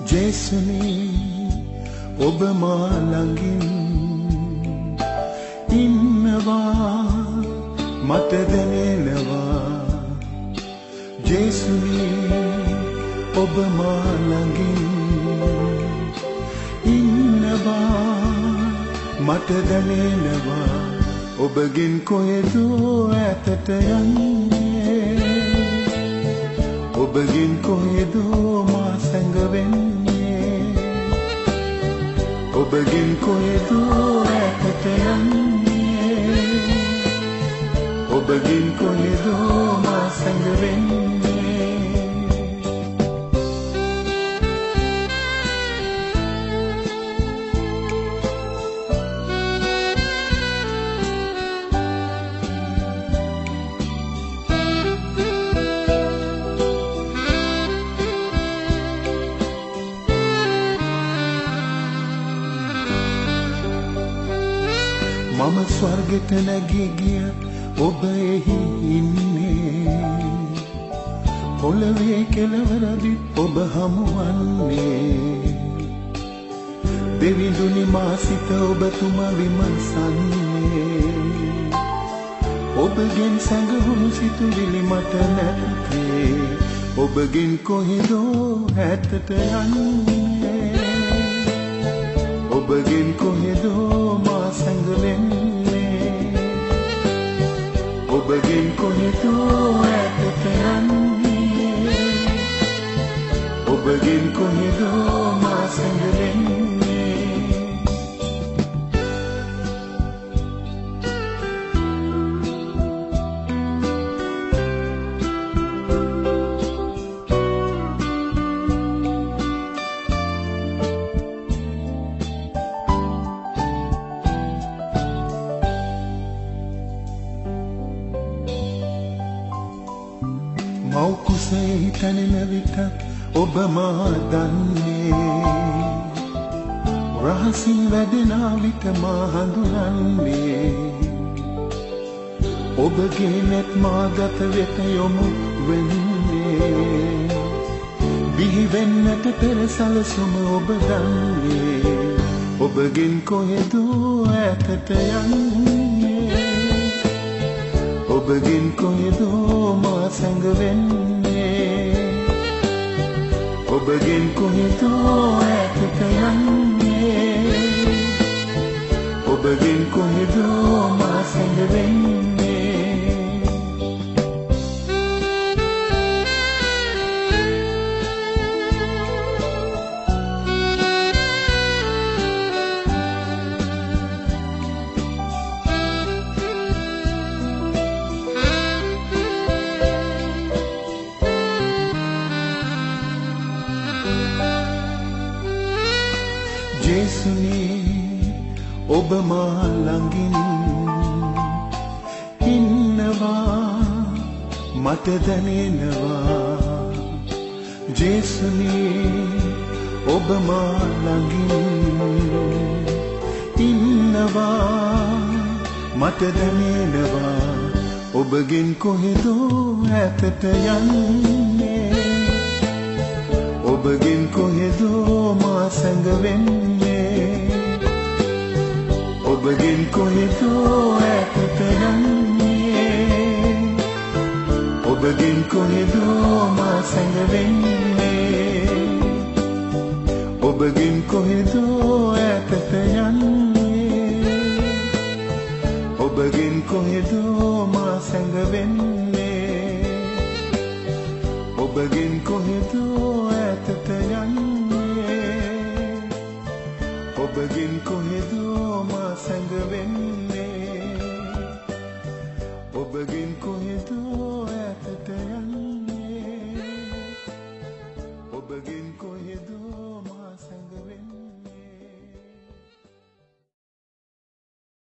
ජේසුනි ඔබ මා ළඟින් ඉන්නවා මට දැනෙනවා ජේසුනි ඔබ මා ළඟින් ඉන්නවා මට දැනෙනවා ඔබගෙන් කොහෙදෝ ඈතට යන්නේ ඔබගෙන් කොහෙදෝ මා සැඟවෙන්නේ ඔබගෙන් කොහෙදෝ ඈතට යන්නේ ඔබගෙන් කොහෙදෝ මා සැඟවෙන්නේ මම ස්වර්ගෙට නැගී ගිය ඔබ එහි ඉන්නේ පොළවේ කෙළවරදි ඔබ හමුවන්නේ දෙවිඳුනි මා සිත ඔබතුම විමසන්නේ ඔබගෙන් සැඟවුණු සිතුවිලි මට නැත්තේ ඔබගෙන් කොහෙදෝ ඈතට යන්නේ ඔබගෙන් කොහෙදෝ මා සැඟවෙන්නේ ඔබගෙන් කොහෙදෝ ඈතට යන්නේ ඔබගෙන් කොහෙදෝ මා සැඟවෙන්නේ මව් කුසේ තනින විට ඔබ මා දන්නේ රහසින් වැඩෙන විට මා හඳුනන්නේ ඔබගේ net මා ගත වෙත යොමු වෙන්නේ බිහි වෙන්නට පෙර සැලසුම ඔබ දන්නේ ඔබගෙන් කොහෙදෝ ඈතට යන්නේ ඔබගෙන් කොහෙදෝ මා සැඟවෙන්නේ ඔබගෙන් කොහෙදෝ ඈතට යන්නේ ඔබගෙන් කොහෙදෝ මා සැඟවෙන්නේ ජේසුනි ඔබ මා ළඟින් ඉන්නවා මට දැනෙනවා ජේසුනි ඔබ මා ළඟින් ඉන්නවා මට දැනෙනවා ඔබගෙන් කොහෙදෝ ඈතට යන්නේ ඔබගෙන් කොහෙදෝ මා සැඟවෙන්නේ ඔබගෙන් කොහෙදෝ ඈතට යන්නේ ඔබගෙන් කොහෙදෝ මා සැඟවෙන්නේ ඔබගෙන් කොහෙදෝ ඈතට යන්නේ ඔබගෙන් කොහෙදෝ මා සැඟවෙන්නේ ඔබගෙන් කොහෙදෝ ඈතට යන්නේ ඔබගෙන් කොහෙදෝ මා සැඟවෙන්නේ ඔබගෙන් කොහෙදෝ